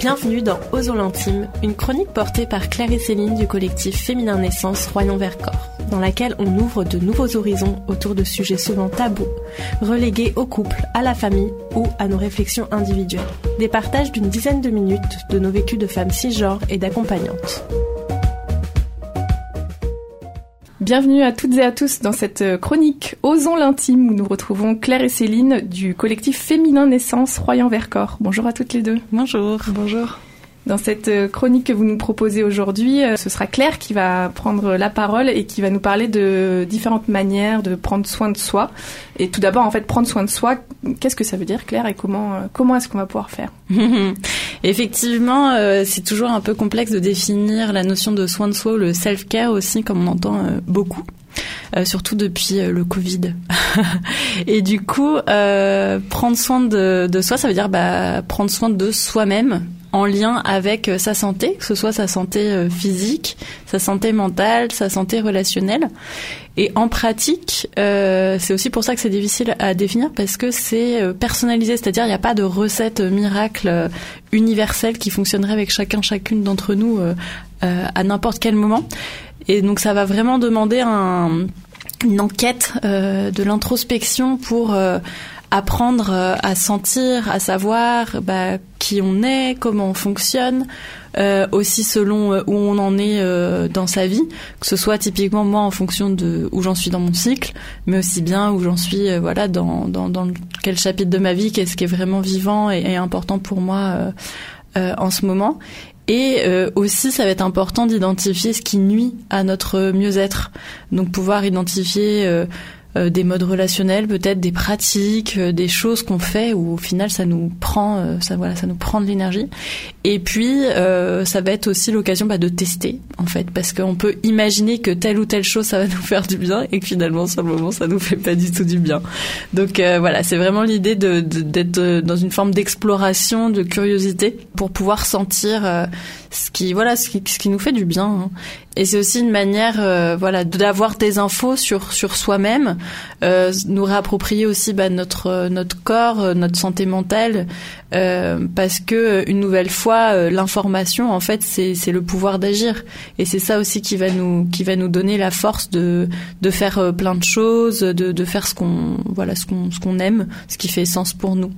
Bienvenue dans Osons l'intime, une chronique portée par Claire et Céline du collectif Féminin Naissance Royan-Vercors, dans laquelle on ouvre de nouveaux horizons autour de sujets souvent tabous, relégués au couple, à la famille ou à nos réflexions individuelles. Des partages d'une dizaine de minutes de nos vécus de femmes cisgenres et d'accompagnantes. Bienvenue à toutes et à tous dans cette chronique Osons l'intime où nous retrouvons Claire et Céline du collectif Féminin Naissance Royan-Vercors. Bonjour à toutes les deux. Bonjour. Bonjour. Dans cette chronique que vous nous proposez aujourd'hui, ce sera Claire qui va prendre la parole et qui va nous parler de différentes manières de prendre soin de soi. Et tout d'abord, en fait, prendre soin de soi, qu'est-ce que ça veut dire, Claire, et comment est-ce qu'on va pouvoir faire ? Effectivement, c'est toujours un peu complexe de définir la notion de soin de soi ou le self-care aussi, comme on entend beaucoup. Surtout depuis le Covid. Et du coup, prendre soin de soi, ça veut dire prendre soin de soi-même en lien avec sa santé, que ce soit sa santé physique, sa santé mentale, sa santé relationnelle. Et en pratique, c'est aussi pour ça que c'est difficile à définir, parce que c'est personnalisé, c'est-à-dire il n'y a pas de recette miracle universelle qui fonctionnerait avec chacune d'entre nous à n'importe quel moment. Et donc ça va vraiment demander une enquête de l'introspection pour apprendre à sentir, à savoir qui on est, comment on fonctionne, aussi selon où on en est dans sa vie, que ce soit typiquement moi en fonction de où j'en suis dans mon cycle, mais aussi bien où j'en suis dans quel chapitre de ma vie, qu'est-ce qui est vraiment vivant et important pour moi en ce moment. Et aussi, ça va être important d'identifier ce qui nuit à notre mieux-être. Donc pouvoir identifier des modes relationnels, peut-être des pratiques, des choses qu'on fait où au final ça nous prend ça nous prend de l'énergie. Et puis ça va être aussi l'occasion de tester en fait, parce qu'on peut imaginer que telle ou telle chose ça va nous faire du bien et que finalement sur le moment ça nous fait pas du tout du bien. Donc c'est vraiment l'idée d'être dans une forme d'exploration, de curiosité pour pouvoir sentir ce qui nous fait du bien, hein. Et c'est aussi une manière d'avoir des infos sur soi-même, nous réapproprier aussi notre corps, notre santé mentale, parce que une nouvelle fois l'information en fait c'est le pouvoir d'agir, et c'est ça aussi qui va nous donner la force de faire plein de choses, de faire ce qu'on aime, ce qui fait sens pour nous.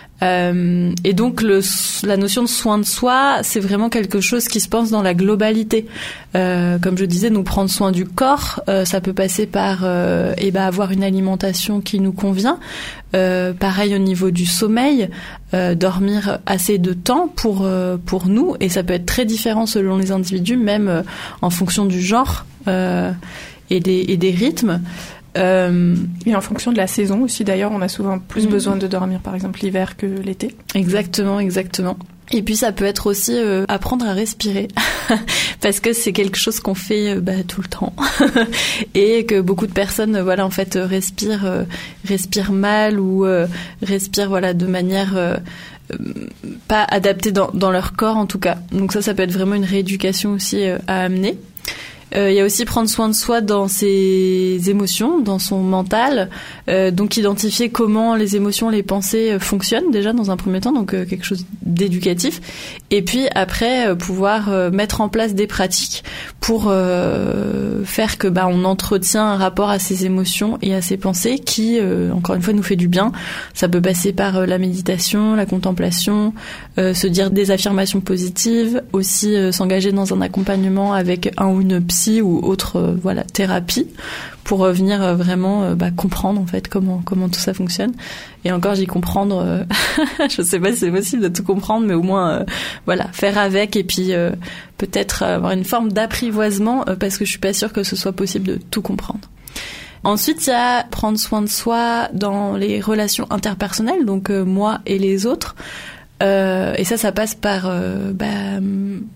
Et donc la notion de soin de soi, c'est vraiment quelque chose qui se pense dans la globalité. Comme je disais, nous prendre soin du corps, ça peut passer par avoir une alimentation qui nous convient. Pareil au niveau du sommeil, dormir assez de temps pour nous, et ça peut être très différent selon les individus, même en fonction du genre et des rythmes. Et en fonction de la saison aussi, d'ailleurs, on a souvent plus besoin de dormir, par exemple l'hiver que l'été. Exactement. Et puis ça peut être aussi apprendre à respirer, parce que c'est quelque chose qu'on fait tout le temps et que beaucoup de personnes respirent mal ou respirent de manière pas adaptée dans leur corps en tout cas. Donc ça peut être vraiment une rééducation aussi à amener. Il y a aussi prendre soin de soi dans ses émotions, dans son mental, donc identifier comment les émotions, les pensées fonctionnent déjà dans un premier temps, donc quelque chose d'éducatif, et puis après pouvoir mettre en place des pratiques pour faire que on entretient un rapport à ses émotions et à ses pensées qui encore une fois nous fait du bien. Ça peut passer par la méditation, la contemplation, se dire des affirmations positives, aussi s'engager dans un accompagnement avec un ou une psy ou autre thérapie pour venir vraiment comprendre en fait comment tout ça fonctionne. Et encore j'y comprendre je sais pas si c'est possible de tout comprendre, mais au moins faire avec, et puis peut-être avoir une forme d'apprivoisement parce que je suis pas sûre que ce soit possible de tout comprendre. Ensuite, il y a prendre soin de soi dans les relations interpersonnelles, donc moi et les autres. Et ça passe par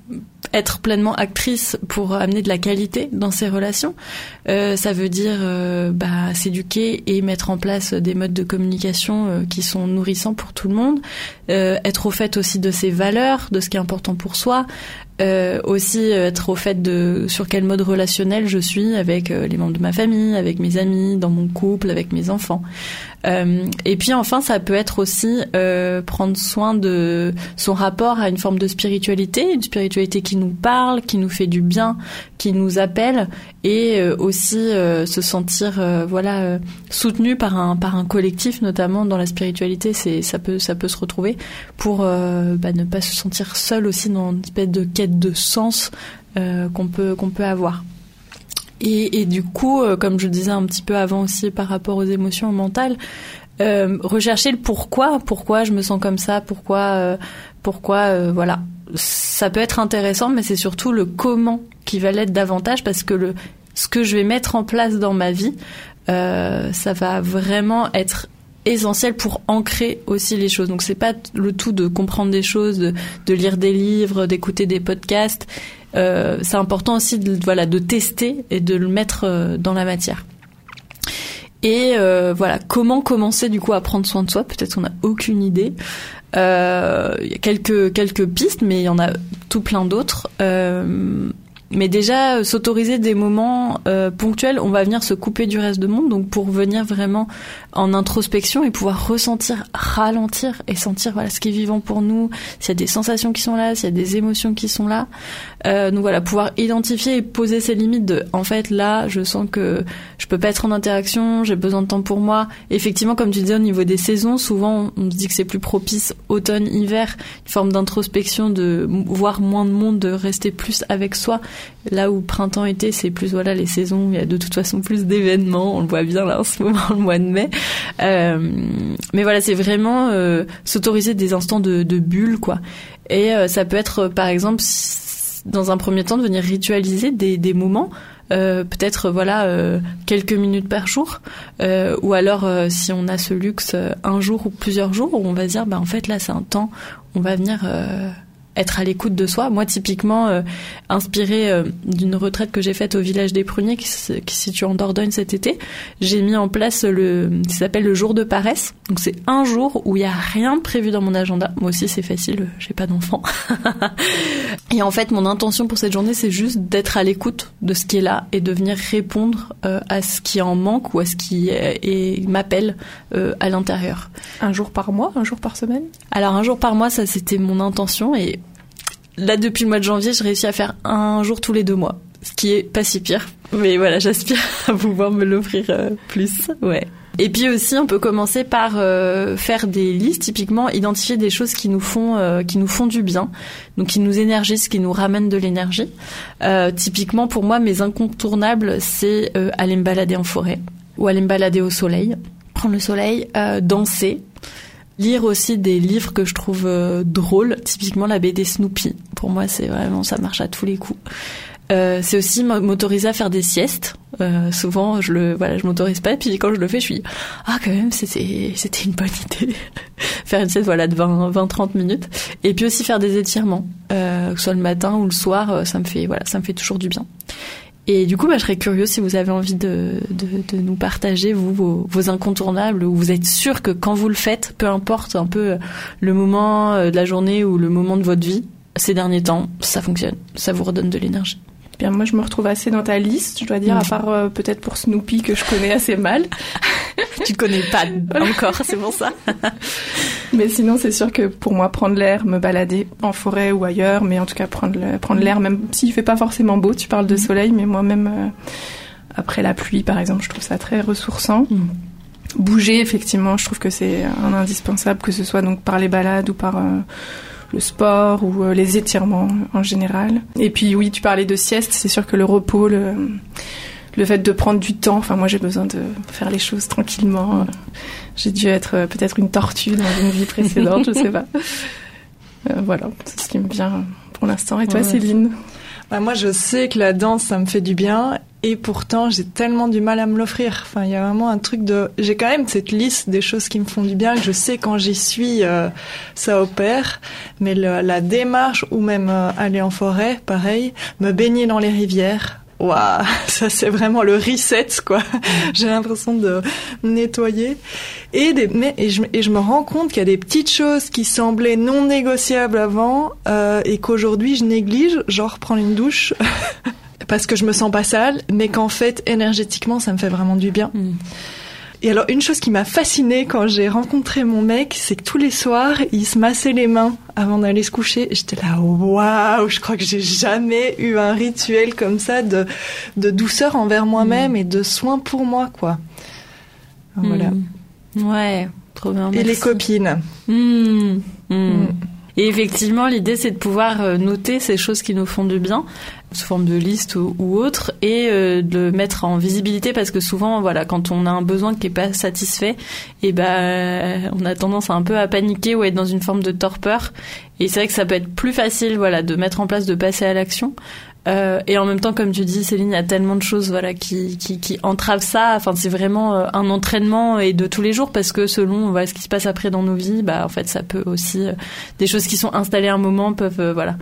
être pleinement actrice pour amener de la qualité dans ses relations. Ça veut dire s'éduquer et mettre en place des modes de communication qui sont nourrissants pour tout le monde. Être au fait aussi de ses valeurs, de ce qui est important pour soi. Aussi être au fait de sur quel mode relationnel je suis avec les membres de ma famille, avec mes amis, dans mon couple, avec mes enfants. Et puis enfin, ça peut être aussi prendre soin de son rapport à une forme de spiritualité, une spiritualité qui nous parle, qui nous fait du bien, qui nous appelle, et aussi se sentir soutenu par un collectif, notamment dans la spiritualité. Ça peut se retrouver pour ne pas se sentir seul aussi dans une espèce de quête de sens qu'on peut avoir. Et du coup, comme je disais un petit peu avant aussi par rapport aux émotions mentales, rechercher le pourquoi je me sens comme ça, pourquoi voilà. Ça peut être intéressant, mais c'est surtout le comment qui va l'être davantage, parce que ce que je vais mettre en place dans ma vie, ça va vraiment être essentiel pour ancrer aussi les choses. Donc c'est pas le tout de comprendre des choses, de lire des livres, d'écouter des podcasts. C'est important aussi de tester et de le mettre dans la matière. Et comment commencer du coup à prendre soin de soi? Peut-être qu'on n'a aucune idée. Il y a quelques pistes, mais il y en a tout plein d'autres. Mais déjà, s'autoriser des moments ponctuels, on va venir se couper du reste du monde, donc pour venir vraiment en introspection et pouvoir ralentir et sentir ce qui est vivant pour nous, s'il y a des sensations qui sont là, s'il y a des émotions qui sont là. Donc voilà, pouvoir identifier et poser ses limites en fait, là, je sens que je peux pas être en interaction, j'ai besoin de temps pour moi. Effectivement, comme tu disais, au niveau des saisons, souvent, on se dit que c'est plus propice automne, hiver, une forme d'introspection, de voir moins de monde, de rester plus avec soi. Là où printemps, été, c'est plus les saisons, il y a de toute façon plus d'événements, on le voit bien là en ce moment, le mois de mai. Mais voilà, c'est vraiment s'autoriser des instants de bulle, quoi. Et ça peut être, par exemple, dans un premier temps, de venir ritualiser des moments, peut-être quelques minutes par jour, ou alors si on a ce luxe, un jour ou plusieurs jours, où on va se dire en fait là c'est un temps, on va venir être à l'écoute de soi. Moi, typiquement, inspirée d'une retraite que j'ai faite au village des Pruniers, qui se situe en Dordogne cet été, j'ai mis en place ça s'appelle le jour de paresse. Donc, c'est un jour où il n'y a rien prévu dans mon agenda. Moi aussi, c'est facile, j'ai pas d'enfant. Et en fait, mon intention pour cette journée, c'est juste d'être à l'écoute de ce qui est là et de venir répondre à ce qui en manque ou à ce qui m'appelle à l'intérieur. Un jour par mois, un jour par semaine? Alors, un jour par mois, ça, c'était mon intention, et là, depuis le mois de janvier, j'ai réussi à faire un jour tous les 2 mois, ce qui est pas si pire. Mais voilà, j'aspire à pouvoir me l'offrir plus. Ouais. Et puis aussi, on peut commencer par faire des listes, typiquement identifier des choses qui nous font du bien, donc qui nous énergisent, qui nous ramènent de l'énergie. Typiquement, pour moi, mes incontournables, c'est aller me balader en forêt ou aller me balader au soleil, prendre le soleil, danser. Lire aussi des livres que je trouve drôles, typiquement la BD Snoopy. Pour moi, c'est vraiment, ça marche à tous les coups. C'est aussi m'autoriser à faire des siestes. Souvent, je m'autorise pas, et puis quand je le fais, je suis quand même, c'était une bonne idée. Faire une sieste, de 20-30 minutes. Et puis aussi faire des étirements, que ce soit le matin ou le soir, ça me fait toujours du bien. Et du coup, je serais curieuse si vous avez envie de nous partager, vos incontournables, où vous êtes sûr que quand vous le faites, peu importe un peu le moment de la journée ou le moment de votre vie, ces derniers temps, ça fonctionne, ça vous redonne de l'énergie. Bien, moi, je me retrouve assez dans ta liste, je dois dire, à part peut-être pour Snoopy, que je connais assez mal. Tu connais pas encore, c'est pour ça. Mais sinon, c'est sûr que pour moi, prendre l'air, me balader en forêt ou ailleurs, mais en tout cas prendre l'air, même s'il fait pas forcément beau, tu parles de soleil, mais moi-même, après la pluie, par exemple, je trouve ça très ressourçant. Bouger, effectivement, je trouve que c'est un indispensable, que ce soit donc par les balades ou par le sport ou les étirements en général. Et puis oui, tu parlais de sieste, c'est sûr que le repos, le fait de prendre du temps, enfin moi j'ai besoin de faire les choses tranquillement. J'ai dû être peut-être une tortue dans une vie précédente, je sais pas. Voilà, c'est ce qui me vient pour l'instant. Et toi, Céline? Moi, je sais que la danse, ça me fait du bien. et pourtant j'ai tellement du mal à me l'offrir. Enfin, il y a vraiment un truc de... J'ai quand même cette liste des choses qui me font du bien, que je sais quand j'y suis, ça opère. Mais la démarche, ou même aller en forêt, pareil, me baigner dans les rivières... Waouh, ça c'est vraiment le reset, quoi. J'ai l'impression de me nettoyer. Et je me rends compte qu'il y a des petites choses qui semblaient non négociables avant et qu'aujourd'hui je néglige, genre prendre une douche parce que je me sens pas sale, mais qu'en fait énergétiquement ça me fait vraiment du bien. Et alors, une chose qui m'a fascinée quand j'ai rencontré mon mec, c'est que tous les soirs, il se massait les mains avant d'aller se coucher. J'étais là, waouh, je crois que j'ai jamais eu un rituel comme ça de douceur envers moi-même et de soin pour moi, quoi. Voilà. Ouais, trop bien. Et merci. les copines. Et effectivement, l'idée, c'est de pouvoir noter ces choses qui nous font du bien, sous forme de liste ou autre, et de le mettre en visibilité, parce que souvent, voilà, quand on a un besoin qui est pas satisfait, et on a tendance un peu à paniquer ou à être dans une forme de torpeur. Et c'est vrai que ça peut être plus facile, voilà, de mettre en place, de passer à l'action. Et en même temps, comme tu dis, Céline, il y a tellement de choses, voilà, qui entravent ça. Enfin, c'est vraiment un entraînement et de tous les jours, parce que selon, voilà, ce qui se passe après dans nos vies, en fait, ça peut aussi, des choses qui sont installées un moment peuvent, voilà.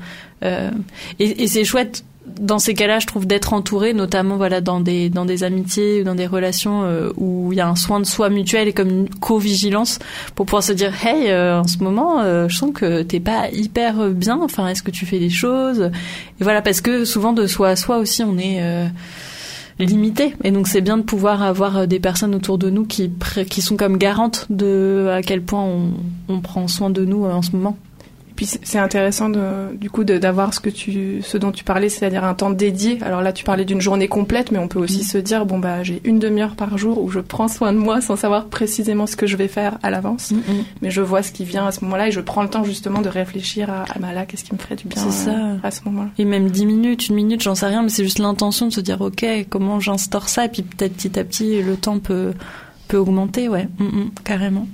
Et c'est chouette. Dans ces cas-là, je trouve d'être entouré, notamment voilà dans des amitiés ou dans des relations où il y a un soin de soi mutuel et comme une co-vigilance pour pouvoir se dire hey, en ce moment, je sens que t'es pas hyper bien. Enfin, est-ce que tu fais des choses? Et voilà, parce que souvent de soi à soi aussi, on est limité. Et donc c'est bien de pouvoir avoir des personnes autour de nous qui sont comme garantes de à quel point on prend soin de nous en ce moment. Puis c'est intéressant d'avoir ce dont tu parlais, c'est-à-dire un temps dédié. Alors là, tu parlais d'une journée complète, mais on peut aussi se dire j'ai une demi-heure par jour où je prends soin de moi sans savoir précisément ce que je vais faire à l'avance. Mais je vois ce qui vient à ce moment-là et je prends le temps justement de réfléchir à là, qu'est-ce qui me ferait du bien à ce moment-là. Et même 10 minutes, 1 minute, j'en sais rien, mais c'est juste l'intention de se dire ok, comment j'instaure ça, et puis peut-être petit à petit le temps peut augmenter, ouais, carrément.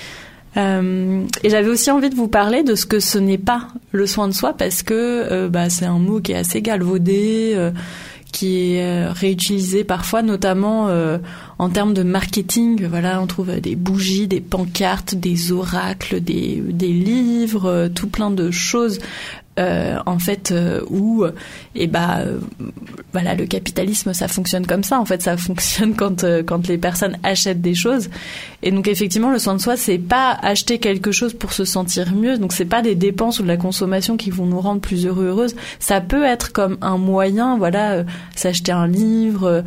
Et j'avais aussi envie de vous parler de ce que ce n'est pas le soin de soi, parce que c'est un mot qui est assez galvaudé, qui est réutilisé parfois, notamment en termes de marketing. Voilà, on trouve des bougies, des pancartes, des oracles, des livres, tout plein de choses. En fait, où voilà, le capitalisme, ça fonctionne comme ça. En fait, ça fonctionne quand les personnes achètent des choses. Et donc effectivement, le soin de soi, c'est pas acheter quelque chose pour se sentir mieux. Donc c'est pas des dépenses ou de la consommation qui vont nous rendre plus heureuses. Ça peut être comme un moyen, voilà, s'acheter un livre.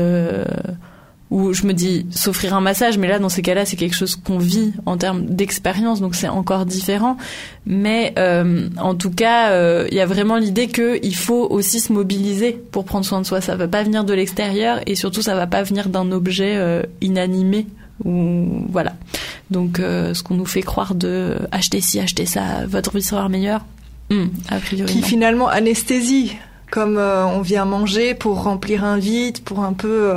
Où je me dis s'offrir un massage, mais là dans ces cas-là c'est quelque chose qu'on vit en termes d'expérience, donc c'est encore différent. Mais en tout cas il y a vraiment l'idée que il faut aussi se mobiliser pour prendre soin de soi. Ça va pas venir de l'extérieur et surtout ça va pas venir d'un objet inanimé ou voilà. Donc ce qu'on nous fait croire de acheter ci, acheter ça, votre vie sera meilleure, a priori qui non. Finalement anesthésie, comme on vient manger pour remplir un vide, pour un peu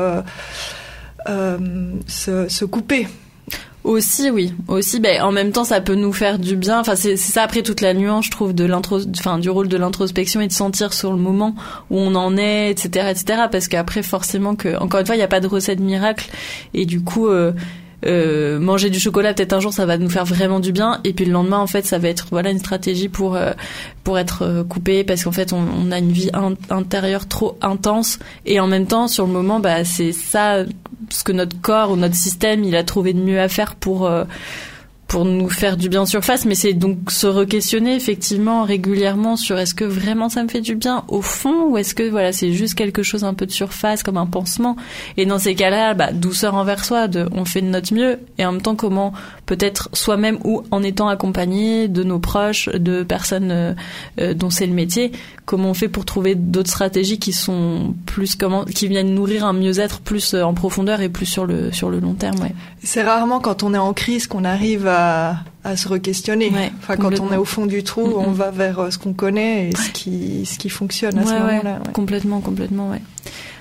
se couper. Aussi, oui. Aussi, en même temps, ça peut nous faire du bien. Enfin, c'est ça après toute la nuance, je trouve, du rôle de l'introspection et de sentir sur le moment où on en est, etc., etc. Parce qu'après, forcément encore une fois, il n'y a pas de recette miracle. Et du coup, manger du chocolat, peut-être un jour, ça va nous faire vraiment du bien. Et puis le lendemain, en fait, ça va être, voilà, une stratégie pour être coupé, parce qu'en fait, on a une vie intérieure trop intense. Et en même temps, sur le moment, c'est ça, ce que notre corps ou notre système, il a trouvé de mieux à faire pour nous faire du bien en surface. Mais c'est donc se re-questionner effectivement régulièrement sur est-ce que vraiment ça me fait du bien au fond, ou est-ce que voilà, c'est juste quelque chose un peu de surface comme un pansement. Et dans ces cas-là, douceur envers soi, on fait de notre mieux, et en même temps comment peut-être soi-même ou en étant accompagné de nos proches, de personnes dont c'est le métier, comment on fait pour trouver d'autres stratégies qui sont qui viennent nourrir un mieux-être plus en profondeur et plus sur le long terme. Ouais. C'est rarement quand on est en crise qu'on arrive à se re-questionner. Ouais, enfin, quand on est au fond du trou, on va vers ce qu'on connaît et ce qui fonctionne à ce moment-là. Ouais. Complètement, ouais.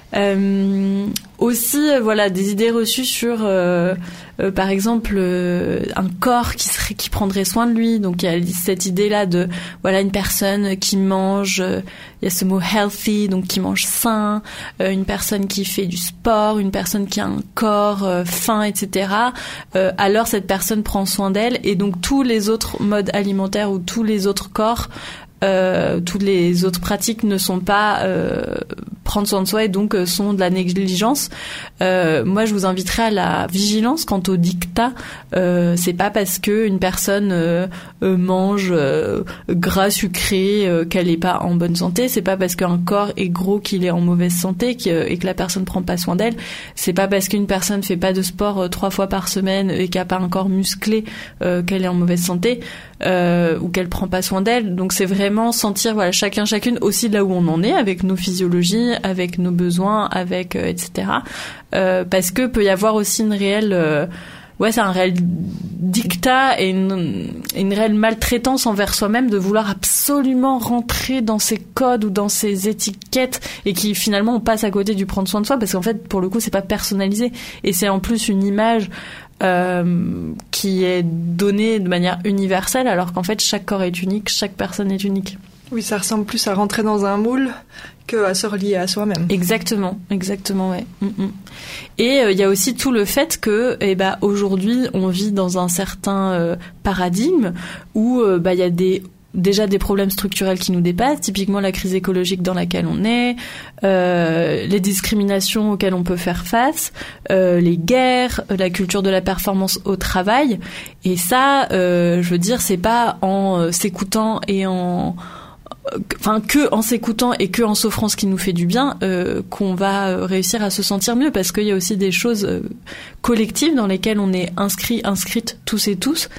Aussi, voilà, des idées reçues sur, par exemple, un corps qui prendrait soin de lui. Donc, il y a cette idée-là de, voilà, une personne qui mange, il y a ce mot healthy, donc qui mange sain, une personne qui fait du sport, une personne qui a un corps fin, etc. Alors, cette personne prend soin d'elle, et donc tous les autres modes alimentaires ou tous les autres corps, toutes les autres pratiques ne sont pas prendre soin de soi, et donc sont de la négligence. Moi, je vous inviterais à la vigilance quant au dictat. C'est pas parce que une personne mange gras sucré qu'elle est pas en bonne santé. C'est pas parce qu'un corps est gros qu'il est en mauvaise santé et que la personne prend pas soin d'elle. C'est pas parce qu'une personne fait pas de sport 3 fois par semaine et qui a pas un corps musclé qu'elle est en mauvaise santé ou qu'elle prend pas soin d'elle. Donc c'est vraiment sentir, voilà, chacune aussi là où on en est avec nos physiologies, avec nos besoins, avec etc. Parce que peut y avoir aussi une réelle c'est un réel dictat et une réelle maltraitance envers soi-même de vouloir absolument rentrer dans ces codes ou dans ces étiquettes, et qui finalement on passe à côté du prendre soin de soi, parce qu'en fait pour le coup c'est pas personnalisé, et c'est en plus une image qui est donnée de manière universelle, alors qu'en fait chaque corps est unique, chaque personne est unique. Oui, ça ressemble plus à rentrer dans un moule que à se relier à soi-même. Exactement, ouais. Et il y a aussi tout le fait que, aujourd'hui, on vit dans un certain paradigme où il y a déjà des problèmes structurels qui nous dépassent, typiquement la crise écologique dans laquelle on est, les discriminations auxquelles on peut faire face, les guerres, la culture de la performance au travail. Et ça, je veux dire, c'est pas en s'écoutant et que en s'écoutant et que en s'offrant ce qui nous fait du bien qu'on va réussir à se sentir mieux, parce qu'il y a aussi des choses collectives dans lesquelles on est inscrites toutes et tous,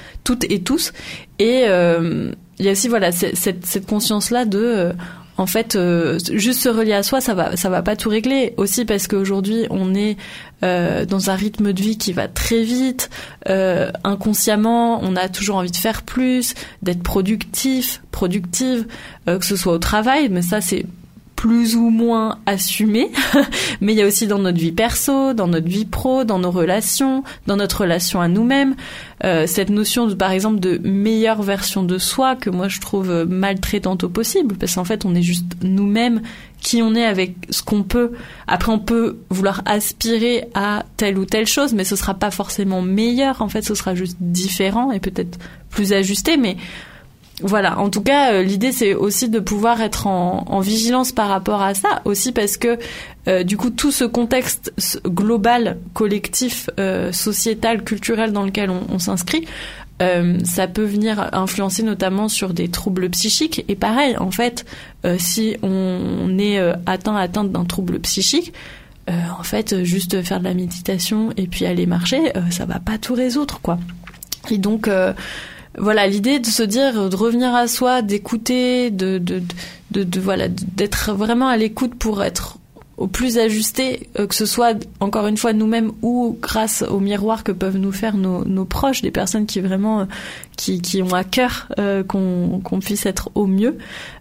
et il y a aussi, voilà, cette conscience-là de en fait, juste se relier à soi, ça va pas tout régler. Aussi parce qu'aujourd'hui, on est dans un rythme de vie qui va très vite. Inconsciemment, on a toujours envie de faire plus, d'être productive, que ce soit au travail, mais ça c'est plus ou moins assumé. Mais il y a aussi dans notre vie perso, dans notre vie pro, dans nos relations, dans notre relation à nous-mêmes, cette notion de, par exemple, de meilleure version de soi, que moi je trouve maltraitante au possible, parce qu'en fait on est juste nous-mêmes, qui on est avec ce qu'on peut. Après on peut vouloir aspirer à telle ou telle chose, mais ce sera pas forcément meilleur, en fait ce sera juste différent et peut-être plus ajusté, mais voilà, en tout cas, l'idée c'est aussi de pouvoir être en vigilance par rapport à ça, aussi parce que du coup tout ce contexte global, collectif, sociétal, culturel dans lequel on s'inscrit, ça peut venir influencer notamment sur des troubles psychiques. Et pareil, en fait, si on est atteinte d'un trouble psychique, en fait, juste faire de la méditation et puis aller marcher, ça va pas tout résoudre, quoi. Et donc voilà, l'idée de se dire, de revenir à soi, d'écouter, voilà, d'être vraiment à l'écoute pour être au plus ajusté, que ce soit encore une fois nous-mêmes ou grâce au miroir que peuvent nous faire nos proches, des personnes qui vraiment qui ont à cœur qu'on puisse être au mieux.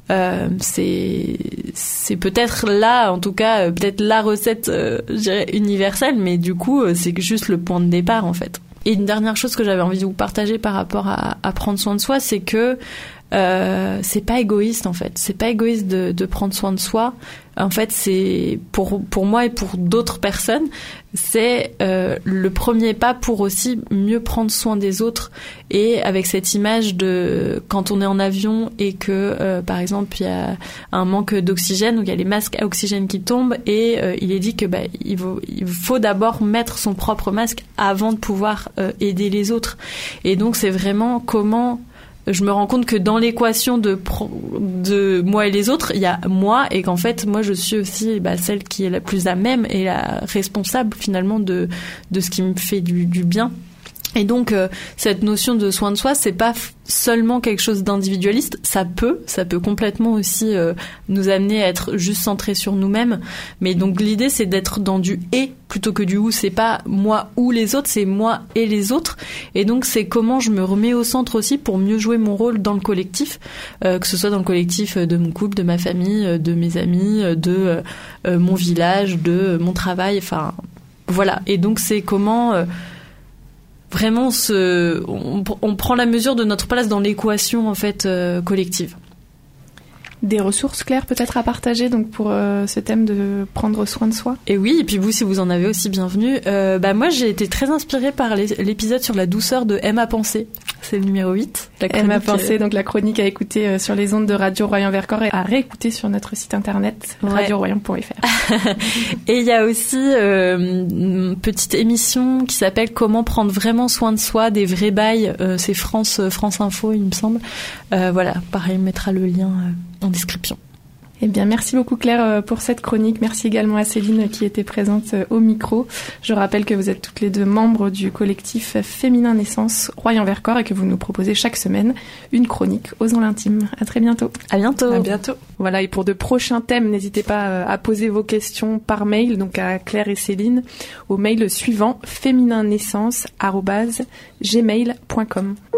C'est peut-être là, en tout cas, peut-être la recette, je dirais, universelle, mais du coup, c'est juste le point de départ, en fait. Et une dernière chose que j'avais envie de vous partager par rapport à prendre soin de soi, c'est que c'est pas égoïste, en fait. C'est pas égoïste de prendre soin de soi. En fait, c'est pour moi et pour d'autres personnes, c'est le premier pas pour aussi mieux prendre soin des autres. Et avec cette image de quand on est en avion et que par exemple il y a un manque d'oxygène, donc il y a les masques à oxygène qui tombent, et il est dit que il faut d'abord mettre son propre masque avant de pouvoir aider les autres. Et donc c'est vraiment comment je me rends compte que dans l'équation de moi et les autres, il y a moi, et qu'en fait moi je suis aussi celle qui est la plus à même et la responsable finalement de ce qui me fait du bien. Et donc cette notion de soin de soi, c'est pas seulement quelque chose d'individualiste, ça peut complètement aussi nous amener à être juste centrés sur nous-mêmes, mais donc l'idée c'est d'être dans du et plutôt que du ou, c'est pas moi ou les autres, c'est moi et les autres, et donc c'est comment je me remets au centre aussi pour mieux jouer mon rôle dans le collectif, que ce soit dans le collectif de mon couple, de ma famille, de mes amis, de mon village, de mon travail, enfin voilà, et donc c'est comment vraiment on prend la mesure de notre place dans l'équation en fait collective. Des ressources claires peut-être à partager donc pour ce thème de prendre soin de soi. Et oui, et puis vous si vous en avez aussi, bienvenue. Moi j'ai été très inspirée par l'épisode sur la douceur de Aime à penser. C'est le numéro 8. Aime à penser, donc la chronique à écouter sur les ondes de Radio Royan-Vercors et à réécouter sur notre site internet radioroyan.fr. Et il y a aussi une petite émission qui s'appelle Comment prendre vraiment soin de soi, des vrais bails. C'est France Info, il me semble. Voilà, pareil, on mettra le lien en description. Eh bien, merci beaucoup Claire pour cette chronique. Merci également à Céline qui était présente au micro. Je rappelle que vous êtes toutes les deux membres du collectif Féminin Naissance Royan-Vercors et que vous nous proposez chaque semaine une chronique Osons l'intime. À très bientôt. À bientôt. À bientôt. Voilà, et pour de prochains thèmes, n'hésitez pas à poser vos questions par mail, donc à Claire et Céline, au mail suivant fémininnaissance@gmail.com.